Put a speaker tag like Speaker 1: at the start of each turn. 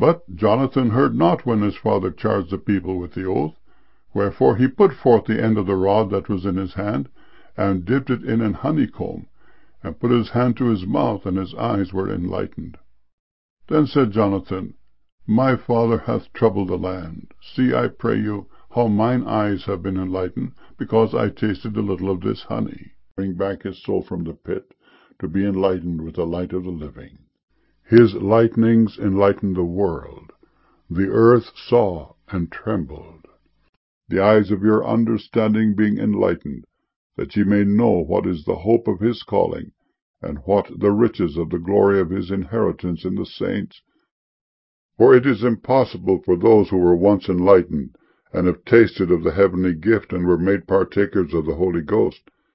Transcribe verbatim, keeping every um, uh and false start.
Speaker 1: But Jonathan heard not when his father charged the people with the oath. Wherefore he put forth the end of the rod that was in his hand, and dipped it in an honeycomb, and put his hand to his mouth, and his eyes were enlightened. Then said Jonathan, My father hath troubled the land. See, I pray you, how mine eyes have been enlightened, because I tasted a little of this honey. Bring back his soul from the pit, to be enlightened with the light of the living. His lightnings enlightened the world. The earth saw and trembled. The eyes of your understanding being enlightened, that ye may know what is the hope of his calling, and what the riches of the glory of his inheritance in the saints. For it is impossible for those who were once enlightened, and have tasted of the heavenly gift, and were made partakers of the Holy Ghost,